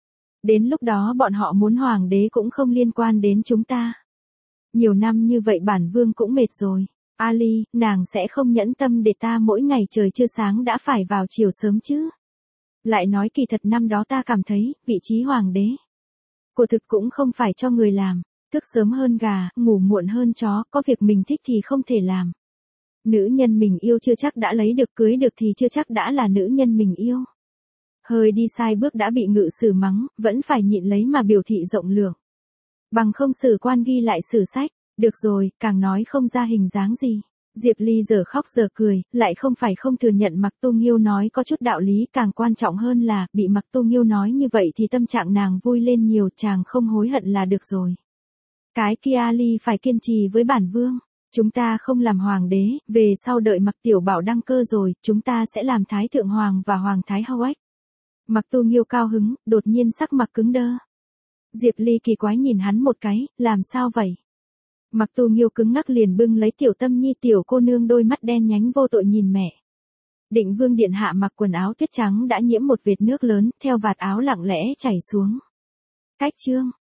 Đến lúc đó bọn họ muốn hoàng đế cũng không liên quan đến chúng ta. Nhiều năm như vậy bản vương cũng mệt rồi. Ali, nàng sẽ không nhẫn tâm để ta mỗi ngày trời chưa sáng đã phải vào chiều sớm chứ. Lại nói kỳ thật năm đó ta cảm thấy, vị trí hoàng đế của thực cũng không phải cho người làm. Thức sớm hơn gà, ngủ muộn hơn chó, có việc mình thích thì không thể làm. Nữ nhân mình yêu chưa chắc đã lấy được, cưới được thì chưa chắc đã là nữ nhân mình yêu. Hơi đi sai bước đã bị ngự sử mắng, vẫn phải nhịn lấy mà biểu thị rộng lượng. Bằng không sử quan ghi lại sử sách. Được rồi, càng nói không ra hình dáng gì. Diệp Ly giờ khóc giờ cười, lại không phải không thừa nhận Mạc Tô Nghiêu nói có chút đạo lý, càng quan trọng hơn là, bị Mạc Tô Nghiêu nói như vậy thì tâm trạng nàng vui lên nhiều, chàng không hối hận là được rồi. Cái kia Ly phải kiên trì với bản vương. Chúng ta không làm hoàng đế, về sau đợi Mạc Tiểu Bảo đăng cơ rồi, chúng ta sẽ làm Thái Thượng Hoàng và Hoàng Thái Hậu. Mạc Tô Nghiêu cao hứng, đột nhiên sắc mặt cứng đơ. Diệp Ly kỳ quái nhìn hắn một cái, làm sao vậy? Mạc Tô Nghiêu cứng ngắc liền bưng lấy Tiểu Tâm Nhi, tiểu cô nương đôi mắt đen nhánh vô tội nhìn mẹ. Định Vương điện hạ mặc quần áo tuyết trắng đã nhiễm một vệt nước lớn, theo vạt áo lặng lẽ chảy xuống. Cách chương